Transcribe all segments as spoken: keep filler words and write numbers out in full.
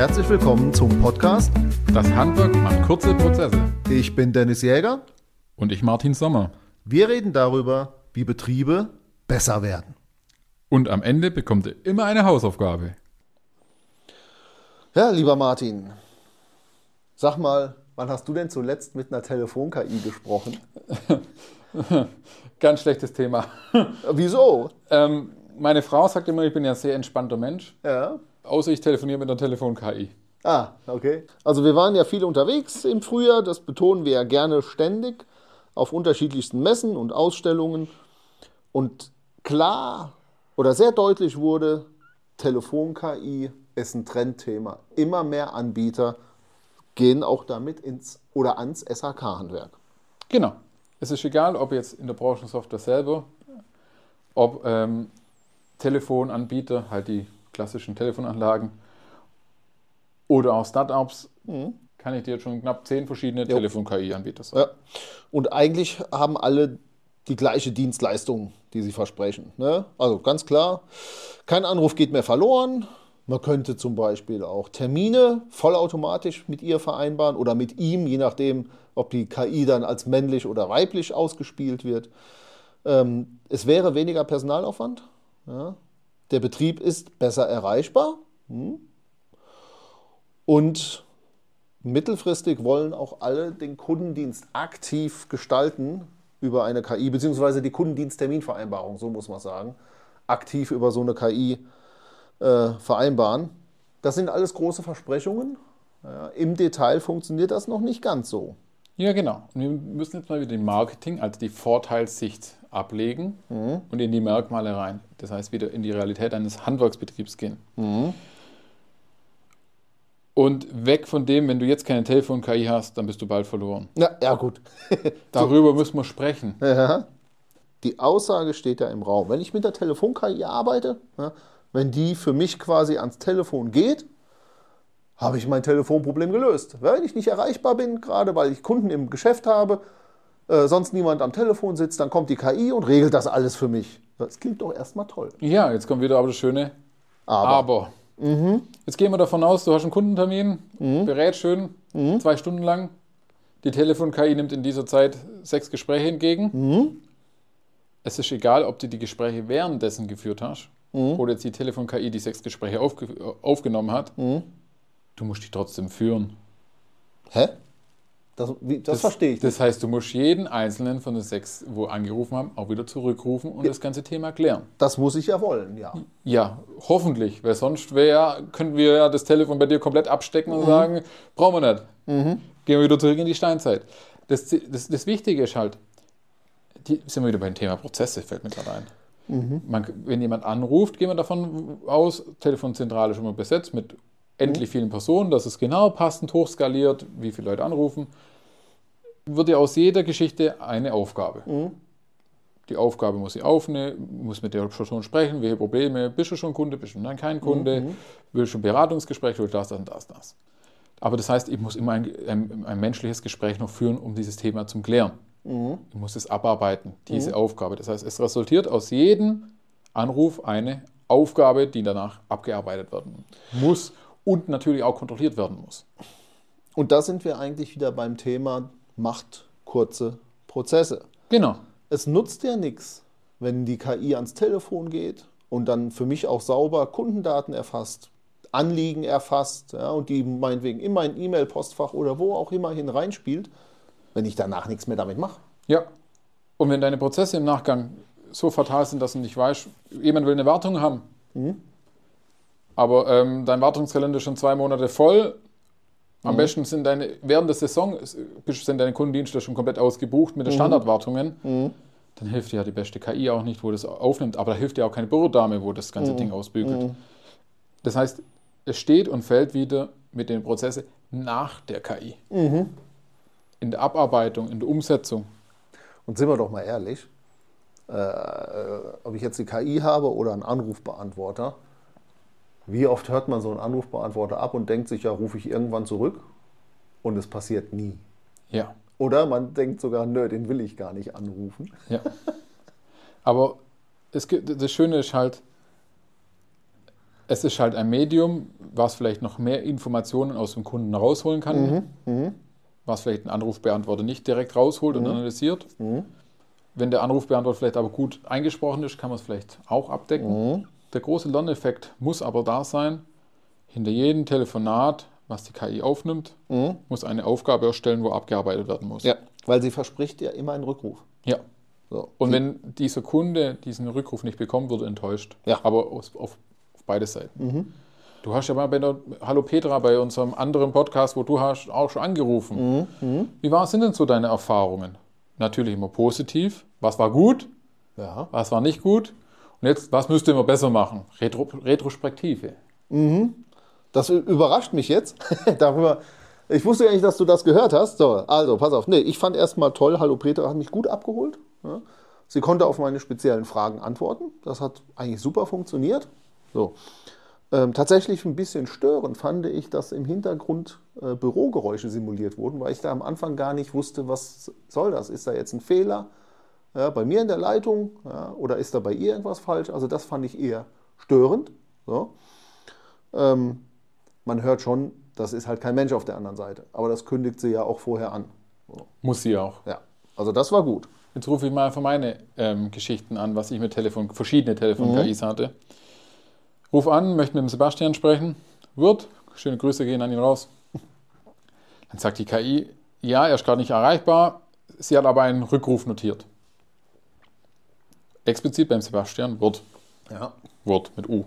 Herzlich willkommen zum Podcast Das Handwerk macht kurze Prozesse. Ich bin Dennis Jäger. Und ich Martin Sommer. Wir reden darüber, wie Betriebe besser werden. Und am Ende bekommt ihr immer eine Hausaufgabe. Ja, lieber Martin, sag mal, wann hast du denn zuletzt mit einer Telefon-K I gesprochen? Ganz schlechtes Thema. Wieso? ähm, meine Frau sagt immer, ich bin ja ein sehr entspannter Mensch. Ja. Außer ich telefoniere mit einer Telefon-K I. Ah, okay. Also wir waren ja viel unterwegs im Frühjahr, das betonen wir ja gerne ständig, auf unterschiedlichsten Messen und Ausstellungen. Und klar oder sehr deutlich wurde, Telefon-K I ist ein Trendthema. Immer mehr Anbieter gehen auch damit ins oder ans S H K-Handwerk. Genau. Es ist egal, ob jetzt in der Branchensoftware selber, ob ähm, Telefonanbieter, halt die klassischen Telefonanlagen, oder auch Startups, mhm. kann ich dir jetzt schon knapp zehn verschiedene Telefon-K I-Anbieter sagen. Ja. Und eigentlich haben alle die gleiche Dienstleistung, die sie versprechen. Ne? Also ganz klar, kein Anruf geht mehr verloren. Man könnte zum Beispiel auch Termine vollautomatisch mit ihr vereinbaren oder mit ihm, je nachdem, ob die K I dann als männlich oder weiblich ausgespielt wird. Ähm, es wäre weniger Personalaufwand. Ja? Der Betrieb ist besser erreichbar. Hm? Und mittelfristig wollen auch alle den Kundendienst aktiv gestalten über eine K I, beziehungsweise die Kundendienstterminvereinbarung, so muss man sagen, aktiv über so eine K I äh, vereinbaren. Das sind alles große Versprechungen. Ja, im Detail funktioniert das noch nicht ganz so. Ja, genau. Und wir müssen jetzt mal wieder den Marketing, also die Vorteilssicht ablegen mhm. und in die Merkmale rein. Das heißt, wieder in die Realität eines Handwerksbetriebs gehen. Mhm. Und weg von dem, wenn du jetzt keine Telefon-K I hast, dann bist du bald verloren. Ja, ja gut. Darüber so. müssen wir sprechen. Ja. Die Aussage steht ja im Raum. Wenn ich mit der Telefon-K I arbeite, ja, wenn die für mich quasi ans Telefon geht, habe ich mein Telefonproblem gelöst. Wenn ich nicht erreichbar bin, gerade weil ich Kunden im Geschäft habe, äh, sonst niemand am Telefon sitzt, dann kommt die K I und regelt das alles für mich. Das klingt doch erstmal toll. Ja, jetzt kommt wieder aber das schöne Aber. aber. Mhm. Jetzt gehen wir davon aus, du hast einen Kundentermin, mhm. berät schön, mhm. zwei Stunden lang. Die Telefon-K I nimmt in dieser Zeit sechs Gespräche entgegen. Mhm. Es ist egal, ob du die Gespräche währenddessen geführt hast mhm. oder jetzt die Telefon-K I die sechs Gespräche aufge- aufgenommen hat. Mhm. Du musst die trotzdem führen. Hä? Das, wie, das, das verstehe ich nicht. Das heißt, du musst jeden einzelnen von den sechs, wo angerufen haben, auch wieder zurückrufen und ja. das ganze Thema klären. Das muss ich ja wollen, ja. Ja, hoffentlich, weil sonst wär, könnten wir ja das Telefon bei dir komplett abstecken und mhm. sagen, brauchen wir nicht. Mhm. Gehen wir wieder zurück in die Steinzeit. Das, das, das Wichtige ist halt, die, sind wir wieder beim Thema Prozesse, fällt mir gerade ein. Mhm. Man, wenn jemand anruft, gehen wir davon aus, Telefonzentrale ist schon mal besetzt mit endlich vielen Personen, dass es genau passend hochskaliert, wie viele Leute anrufen, wird ja aus jeder Geschichte eine Aufgabe. Mhm. Die Aufgabe muss sie aufnehmen, muss mit der Person sprechen, welche Probleme, bist du schon Kunde, bist du nein, kein Kunde, mhm. willst du ein Beratungsgespräch, willst du das, das, das, das. Aber das heißt, ich muss immer ein, ein, ein menschliches Gespräch noch führen, um dieses Thema zu klären. Mhm. Ich muss es abarbeiten, diese mhm. Aufgabe. Das heißt, es resultiert aus jedem Anruf eine Aufgabe, die danach abgearbeitet werden muss. Und natürlich auch kontrolliert werden muss. Und da sind wir eigentlich wieder beim Thema macht kurze Prozesse. Genau. Es nutzt ja nichts, wenn die K I ans Telefon geht und dann für mich auch sauber Kundendaten erfasst, Anliegen erfasst ja, und die meinetwegen in mein E-Mail-Postfach oder wo auch immer hin reinspielt, wenn ich danach nichts mehr damit mache. Ja. Und wenn deine Prozesse im Nachgang so fatal sind, dass du nicht weißt, jemand will eine Wartung haben, mhm. aber ähm, dein Wartungskalender ist schon zwei Monate voll. Am mhm. besten sind deine, während der Saison sind deine Kundendienste schon komplett ausgebucht mit den mhm. Standardwartungen. Mhm. Dann hilft dir ja die beste K I auch nicht, wo das aufnimmt. Aber da hilft dir auch keine Bürodame, wo das ganze mhm. Ding ausbügelt. Mhm. Das heißt, es steht und fällt wieder mit den Prozessen nach der K I. Mhm. In der Abarbeitung, in der Umsetzung. Und sind wir doch mal ehrlich, äh, ob ich jetzt die K I habe oder einen Anrufbeantworter, wie oft hört man so einen Anrufbeantworter ab und denkt sich, ja, rufe ich irgendwann zurück? Und es passiert nie. Ja. Oder man denkt sogar, nö, den will ich gar nicht anrufen. Ja. Aber es gibt, das Schöne ist halt, es ist halt ein Medium, was vielleicht noch mehr Informationen aus dem Kunden rausholen kann, Mhm. was vielleicht ein Anrufbeantworter nicht direkt rausholt und analysiert. Mhm. Wenn der Anrufbeantworter vielleicht aber gut eingesprochen ist, kann man es vielleicht auch abdecken. Mhm. Der große Lerneffekt muss aber da sein, hinter jedem Telefonat, was die K I aufnimmt, Mhm. muss eine Aufgabe erstellen, wo abgearbeitet werden muss. Ja, weil sie verspricht ja immer einen Rückruf. Ja. So. Und wenn dieser Kunde diesen Rückruf nicht bekommt, wird er enttäuscht. Ja. Aber auf, auf, auf beide Seiten. Du hast ja mal bei der Hallo Petra, bei unserem anderen Podcast, wo du hast, auch schon angerufen. Wie war, sind denn so deine Erfahrungen? Natürlich immer positiv. Was war gut? Ja. Was war nicht gut? Und jetzt, was müsste man besser machen? Retro, Retrospektive. Das überrascht mich jetzt. Darüber. Ich wusste ja nicht, dass du das gehört hast. So, also, pass auf. Nee, ich fand erstmal toll, Hallo Petra hat mich gut abgeholt. Ja. Sie konnte auf meine speziellen Fragen antworten. Das hat eigentlich super funktioniert. So. Ähm, tatsächlich ein bisschen störend fand ich, dass im Hintergrund äh, Bürogeräusche simuliert wurden, weil ich da am Anfang gar nicht wusste, was soll das? Ist da jetzt ein Fehler ja, bei mir in der Leitung ja, oder ist da bei ihr irgendwas falsch? Also das fand ich eher störend. So. Ähm, man hört schon, das ist halt kein Mensch auf der anderen Seite. Aber das kündigt sie ja auch vorher an. So. Muss sie auch. Ja, also das war gut. Jetzt rufe ich mal einfach meine ähm, Geschichten an, was ich mit Telefon, verschiedene Telefon-K Is hatte. Ruf an, möchte mit dem Sebastian sprechen. Wird, schöne Grüße gehen an ihn raus. Dann sagt die K I, ja, er ist gerade nicht erreichbar. Sie hat aber einen Rückruf notiert. Explizit beim Sebastian, wird. Ja. Wird mit U.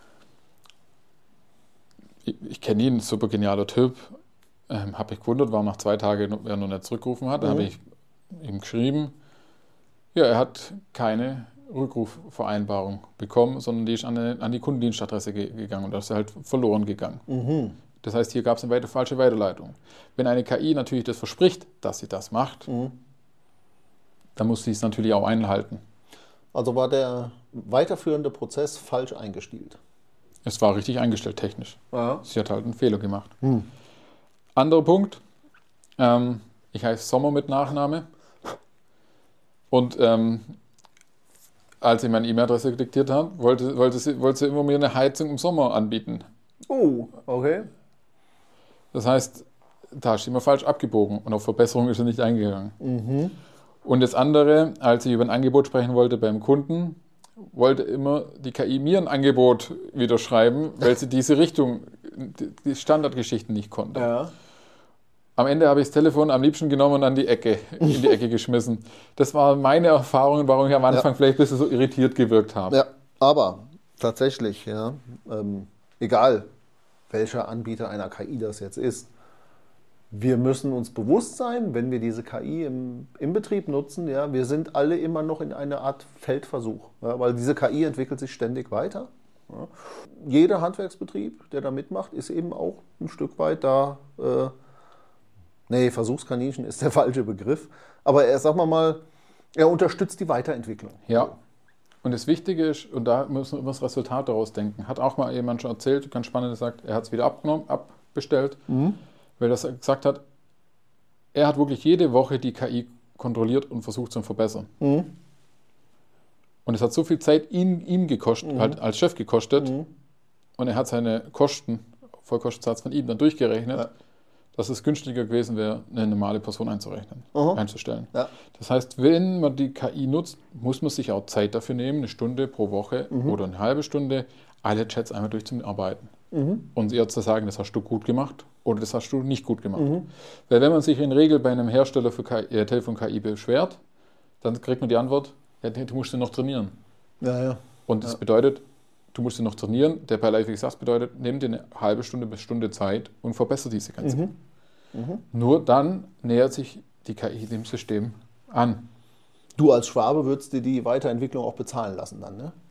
Ich, ich kenne ihn, super genialer Typ. Ähm, habe mich gewundert, warum nach zwei Tagen er noch nicht zurückgerufen hat. Da habe ich ihm geschrieben, ja, er hat keine Rückrufvereinbarung bekommen, sondern die ist an, eine, an die Kundendienstadresse ge gegangen und das ist halt verloren gegangen. Mhm. Das heißt, hier gab es eine weite, falsche Weiterleitung. Wenn eine K I natürlich das verspricht, dass sie das macht, Mhm. dann muss sie es natürlich auch einhalten. Also war der weiterführende Prozess falsch eingestielt. Es war richtig eingestellt technisch. Ja. Sie hat halt einen Fehler gemacht. Hm. Anderer Punkt, ähm, ich heiße Sommer mit Nachname und ähm, als ich meine E-Mail-Adresse diktiert habe, wollte, wollte, sie, wollte sie immer mir eine Heizung im Sommer anbieten. Oh, okay. Das heißt, da ist sie immer falsch abgebogen und auf Verbesserung ist sie nicht eingegangen. Mhm. Und das andere, als ich über ein Angebot sprechen wollte beim Kunden, wollte immer die K I mir ein Angebot wieder schreiben, weil sie diese Richtung, die Standardgeschichten nicht konnte. Ja. Am Ende habe ich das Telefon am liebsten genommen und an die Ecke, in die Ecke geschmissen. Das waren meine Erfahrungen, warum ich am Anfang Ja. vielleicht ein bisschen so irritiert gewirkt habe. Ja, aber tatsächlich, ja, ähm, egal welcher Anbieter einer K I das jetzt ist, wir müssen uns bewusst sein, wenn wir diese K I im, im Betrieb nutzen, ja, wir sind alle immer noch in einer Art Feldversuch, ja, weil diese K I entwickelt sich ständig weiter. Ja. Jeder Handwerksbetrieb, der da mitmacht, ist eben auch ein Stück weit da, äh, nee, Versuchskaninchen ist der falsche Begriff, aber er, sagen wir mal, er unterstützt die Weiterentwicklung. Ja. Und das Wichtige ist, und da müssen wir über das Resultat daraus denken, hat auch mal jemand schon erzählt, ganz spannend gesagt, er hat es wieder abgenommen, abbestellt, Mhm. weil er gesagt hat, er hat wirklich jede Woche die K I kontrolliert und versucht zu verbessern. Mhm. Und es hat so viel Zeit ihn, ihm gekostet, Mhm. halt als Chef gekostet, Mhm. und er hat seine Kosten, Vollkostensatz von ihm dann durchgerechnet, Ja. dass es günstiger gewesen wäre, eine normale Person einzurechnen, Aha. einzustellen. Ja. Das heißt, wenn man die K I nutzt, muss man sich auch Zeit dafür nehmen, eine Stunde pro Woche oder eine halbe Stunde, alle Chats einmal durchzuarbeiten. Mhm. Und ihr zu sagen, das hast du gut gemacht oder das hast du nicht gut gemacht. Mhm. Weil wenn man sich in der Regel bei einem Hersteller für K I, äh, Telefon-K I beschwert, dann kriegt man die Antwort, ja, du musst sie noch trainieren. Ja, ja. Und das Ja. bedeutet, du musst sie noch trainieren. Der bei Live X acht bedeutet, nimm dir eine halbe Stunde bis Stunde Zeit und verbessere diese ganze. Mhm. Mhm. Nur dann nähert sich die K I dem System an. Du als Schwabe würdest dir die Weiterentwicklung auch bezahlen lassen dann, ne?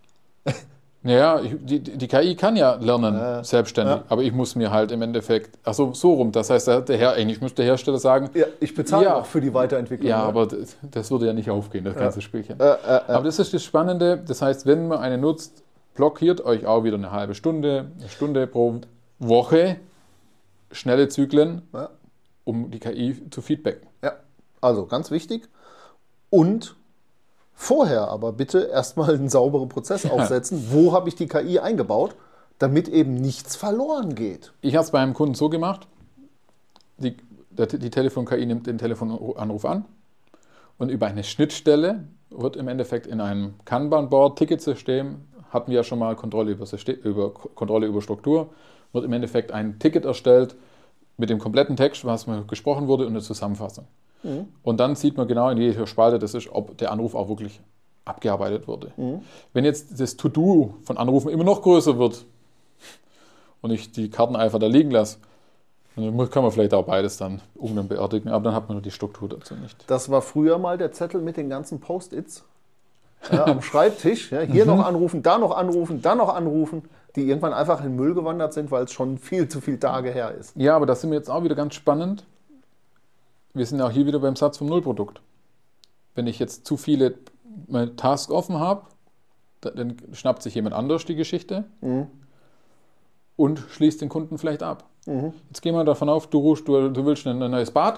Naja, ich, die, die K I kann ja lernen, Ja. selbstständig, Ja. aber ich muss mir halt im Endeffekt, also so rum, das heißt, der Herr, eigentlich müsste der Hersteller sagen, Ja, ich bezahle Ja. auch für die Weiterentwicklung. ja, ne? aber das, das würde ja nicht aufgehen, das ganze Spielchen. Äh, äh, äh. Aber das ist das Spannende, das heißt, wenn man eine nutzt, blockiert euch auch wieder eine halbe Stunde, eine Stunde pro Woche, schnelle Zyklen, Ja. um die K I zu feedbacken. Ja, also ganz wichtig. Und vorher aber bitte erstmal einen sauberen Prozess aufsetzen. Wo habe ich die K I eingebaut? damit eben nichts verloren geht. Ich habe es bei einem Kunden so gemacht, die, der, die Telefon-K I nimmt den Telefonanruf an und über eine Schnittstelle wird im Endeffekt in einem Kanban-Board, Ticketsystem, hatten wir ja schon mal Kontrolle über, System, über, Kontrolle über Struktur, wird im Endeffekt ein Ticket erstellt mit dem kompletten Text, was mal gesprochen wurde und eine Zusammenfassung. Mhm. Und dann sieht man genau in jeder Spalte, das ist, ob der Anruf auch wirklich abgearbeitet wurde. Mhm. Wenn jetzt das To-Do von Anrufen immer noch größer wird und ich die Karten einfach da liegen lasse, dann kann man vielleicht auch beides dann umgehen beerdigen, aber dann hat man nur die Struktur dazu nicht. Das war früher mal der Zettel mit den ganzen Post-its ja, am Schreibtisch. Ja, hier mhm. noch anrufen, da noch anrufen, da noch anrufen, die irgendwann einfach in den Müll gewandert sind, weil es schon viel zu viele Tage her ist. Ja, aber das sind wir jetzt auch wieder ganz spannend. Wir sind auch hier wieder beim Satz vom Nullprodukt. Wenn ich jetzt zu viele Tasks offen habe, dann schnappt sich jemand anders die Geschichte mhm. und schließt den Kunden vielleicht ab. Mhm. Jetzt gehen wir davon auf, du, rufst, du, du willst ein, ein neues Bad.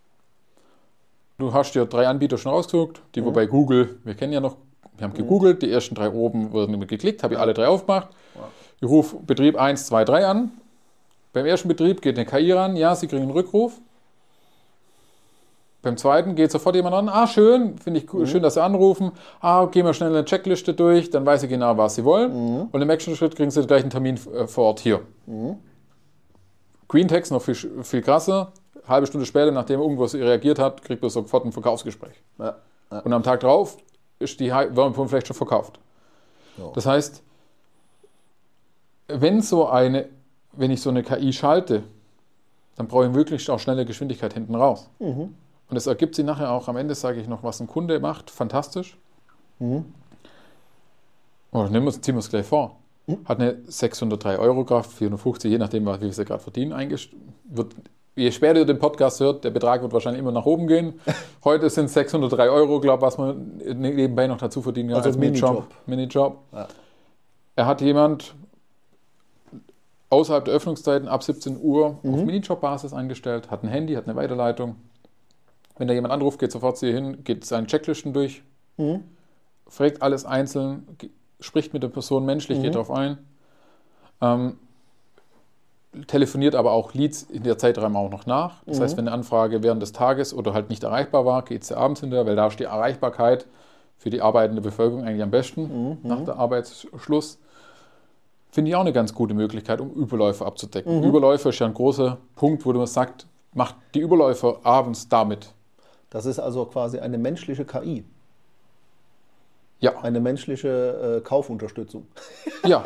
Du hast dir drei Anbieter schon rausgesucht, die mhm. wobei Google, wir kennen ja noch, wir haben gegoogelt, die ersten drei oben wurden geklickt, habe ich alle drei aufgemacht. Wow. Ich rufe Betrieb eins, zwei, drei an. Beim ersten Betrieb geht eine K I ran, ja, sie kriegen einen Rückruf. Beim zweiten geht sofort jemand an, ah schön, finde ich cool, mhm. schön, dass Sie anrufen. Ah, gehen wir schnell eine Checkliste durch, dann weiß ich genau, was Sie wollen. Mhm. Und im nächsten Schritt kriegen Sie gleich einen Termin vor Ort hier. Mhm. Green Text noch viel, viel krasser. Eine halbe Stunde später, nachdem irgendwas reagiert hat, kriegt man sofort ein Verkaufsgespräch. Ja, ja. Und am Tag drauf ist die Wärmepumpe vielleicht schon verkauft. Ja. Das heißt, wenn, so eine, wenn ich so eine K I schalte, dann brauche ich wirklich auch schnelle Geschwindigkeit hinten raus. Mhm. Und das ergibt sich nachher auch am Ende, sage ich noch, was ein Kunde macht. Fantastisch. Mhm. Oder nehmen wir, ziehen wir es gleich vor. Mhm. Hat eine sechshundertdrei Euro Kraft, vierhundertfünfzig, je nachdem, wie sie gerade verdienen, wird, je später ihr den Podcast hört, der Betrag wird wahrscheinlich immer nach oben gehen. Heute sind es sechshundertdrei Euro, glaube ich, was man nebenbei noch dazu verdienen kann. Also als Minijob. Minijob. Ja. Er hat jemand außerhalb der Öffnungszeiten ab siebzehn Uhr mhm. auf Minijob-Basis eingestellt, hat ein Handy, hat eine Weiterleitung. Wenn da jemand anruft, geht sofort zu ihr hin, geht seine Checklisten durch, mhm. fragt alles einzeln, spricht mit der Person menschlich, mhm. geht darauf ein, ähm, telefoniert aber auch Leads in der Zeitraum auch noch nach. Das mhm. heißt, wenn eine Anfrage während des Tages oder halt nicht erreichbar war, geht sie abends hinterher, weil da ist die Erreichbarkeit für die arbeitende Bevölkerung eigentlich am besten mhm. nach der Arbeitsschluss. Finde ich auch eine ganz gute Möglichkeit, um Überläufe abzudecken. Mhm. Überläufe ist ja ein großer Punkt, wo man sagt, macht die Überläufer abends damit. Das ist also quasi eine menschliche K I. Ja. Eine menschliche äh, Kaufunterstützung. Ja.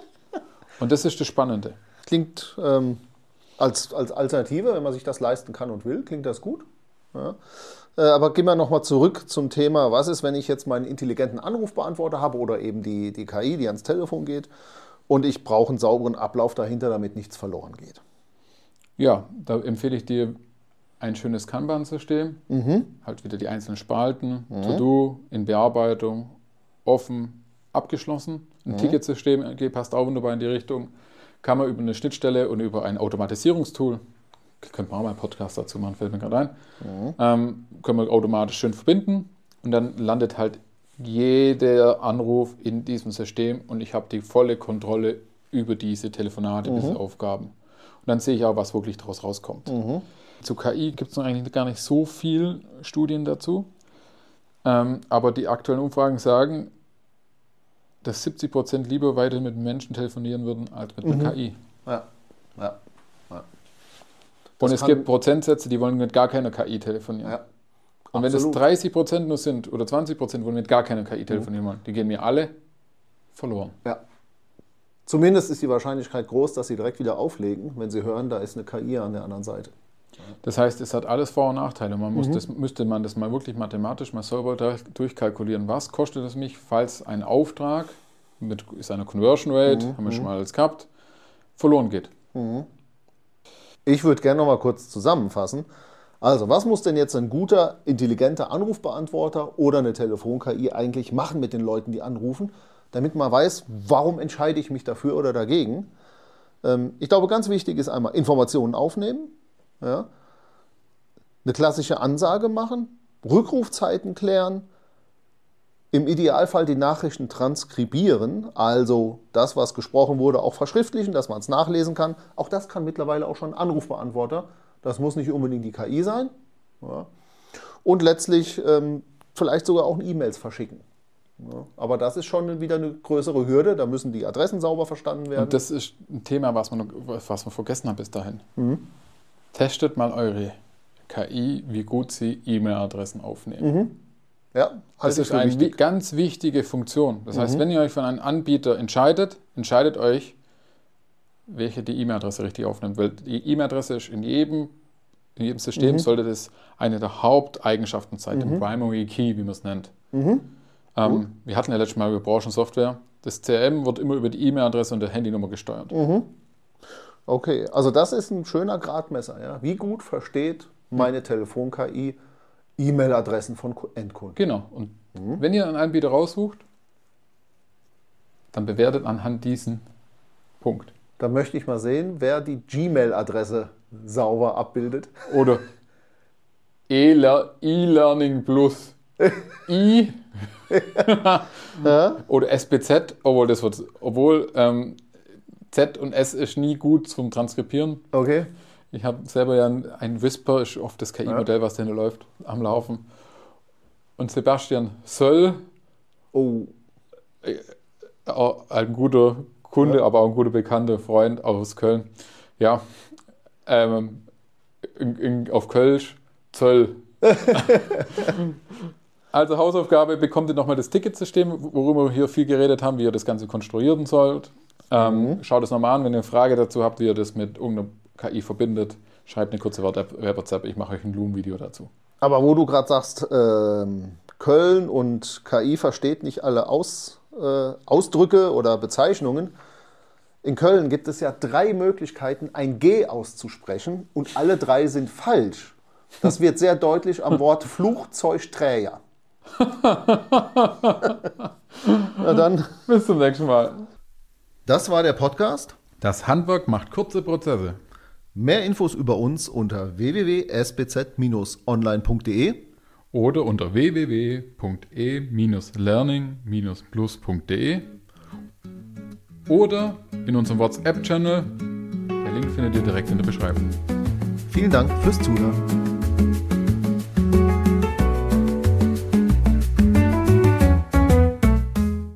Und das ist das Spannende. Klingt ähm, als, als Alternative, wenn man sich das leisten kann und will, klingt das gut. Ja. Äh, aber gehen wir nochmal zurück zum Thema, was ist, wenn ich jetzt meinen intelligenten Anrufbeantworter habe oder eben die, die K I, die ans Telefon geht und ich brauche einen sauberen Ablauf dahinter, damit nichts verloren geht. Ja, da empfehle ich dir ein schönes Kanban-System, mhm. halt wieder die einzelnen Spalten, mhm. To-Do, in Bearbeitung, offen, abgeschlossen. Ein mhm. Ticketsystem passt auch wunderbar in die Richtung. Kann man über eine Schnittstelle und über ein Automatisierungstool, könnte man auch mal einen Podcast dazu machen, fällt mir gerade ein, mhm. ähm, können wir automatisch schön verbinden und dann landet halt jeder Anruf in diesem System und ich habe die volle Kontrolle über diese Telefonate, mhm. diese Aufgaben. Und dann sehe ich auch, was wirklich daraus rauskommt. Mhm. Zu K I gibt es noch eigentlich gar nicht so viel Studien dazu, ähm, aber die aktuellen Umfragen sagen, dass siebzig Prozent lieber weiter mit Menschen telefonieren würden als mit einer mhm. K I. Ja, ja, ja. Und es gibt Prozentsätze, die wollen mit gar keiner K I telefonieren. Ja, und wenn es dreißig Prozent nur sind oder zwanzig Prozent wollen mit gar keiner K I telefonieren wollen, die gehen mir alle verloren. Ja. Zumindest ist die Wahrscheinlichkeit groß, dass sie direkt wieder auflegen, wenn sie hören, da ist eine K I an der anderen Seite. Das heißt, es hat alles Vor- und Nachteile. Man muss mhm. das, müsste man das mal wirklich mathematisch mal sauber durchkalkulieren. Was kostet es mich, falls ein Auftrag mit seiner Conversion Rate, mhm. haben wir schon mal alles gehabt, verloren geht? Mhm. Ich würde gerne noch mal kurz zusammenfassen. Also, was muss denn jetzt ein guter, intelligenter Anrufbeantworter oder eine Telefon-K I eigentlich machen mit den Leuten, die anrufen, damit man weiß, warum entscheide ich mich dafür oder dagegen? Ähm, ich glaube, ganz wichtig ist einmal Informationen aufnehmen, ja, eine klassische Ansage machen, Rückrufzeiten klären, Im Idealfall die Nachrichten transkribieren, also das, was gesprochen wurde, auch verschriftlichen, dass man es nachlesen kann. Auch das kann mittlerweile auch schon ein Anrufbeantworter. Das muss nicht unbedingt die K I sein. Ja. Und letztlich ähm, vielleicht sogar auch E-Mails verschicken. Ja. Aber das ist schon wieder eine größere Hürde. Da müssen die Adressen sauber verstanden werden. Und das ist ein Thema, was man, was man vergessen hat bis dahin. Mhm. Testet mal eure K I, wie gut sie E-Mail-Adressen aufnehmen. Mhm. Ja, das ist eine wichtig. ganz wichtige Funktion. Das mhm. heißt, wenn ihr euch für einen Anbieter entscheidet, entscheidet euch, welche die E-Mail-Adresse richtig aufnimmt. Weil die E-Mail-Adresse ist in jedem, in jedem System, mhm. sollte das eine der Haupteigenschaften sein, mhm. den Primary Key, wie man es nennt. Mhm. Ähm, wir hatten ja letztes Mal über Branchensoftware. Das C R M wird immer über die E-Mail-Adresse und der Handynummer gesteuert. Mhm. Okay, also das ist ein schöner Gradmesser. Ja? Wie gut versteht meine Telefon-K I E-Mail-Adressen von Endkunden? Genau. Und mhm. wenn ihr einen Anbieter raussucht, dann bewertet anhand diesen Punkt. Da möchte ich mal sehen, wer die Gmail-Adresse sauber abbildet. Oder E-Learning Plus. I ja. Oder S B Z, obwohl das wird, obwohl ähm, Z und S ist nie gut zum Transkribieren. Okay. Ich habe selber ja ein, ein Whisper, ist oft das K I-Modell, ja. was da läuft, am Laufen. Und Sebastian Söll, oh. äh, ein guter Kunde, ja. aber auch ein guter bekannter Freund aus Köln. Ja, ähm, in, in, auf Kölsch, Zöll. Also Hausaufgabe, bekommt ihr nochmal das Ticketsystem, worüber wir hier viel geredet haben, wie ihr das Ganze konstruieren sollt. Ähm, mhm. Schaut es nochmal an, wenn ihr eine Frage dazu habt, wie ihr das mit irgendeiner K I verbindet. Schreibt eine kurze WhatsApp, ich mache euch ein Loom-Video dazu. Aber wo du gerade sagst, ähm, Köln und K I versteht nicht alle Aus, äh, Ausdrücke oder Bezeichnungen. In Köln gibt es ja drei Möglichkeiten, ein G auszusprechen und alle drei sind falsch. Das wird sehr deutlich am Wort Flugzeugträger. Na dann. Bis zum nächsten Mal. Das war der Podcast. Das Handwerk macht kurze Prozesse. Mehr Infos über uns unter w w w punkt s b z Bindestrich online punkt d e oder unter w w w punkt e learning plus punkt d e oder in unserem WhatsApp-Channel. Der Link findet ihr direkt in der Beschreibung. Vielen Dank fürs Zuhören.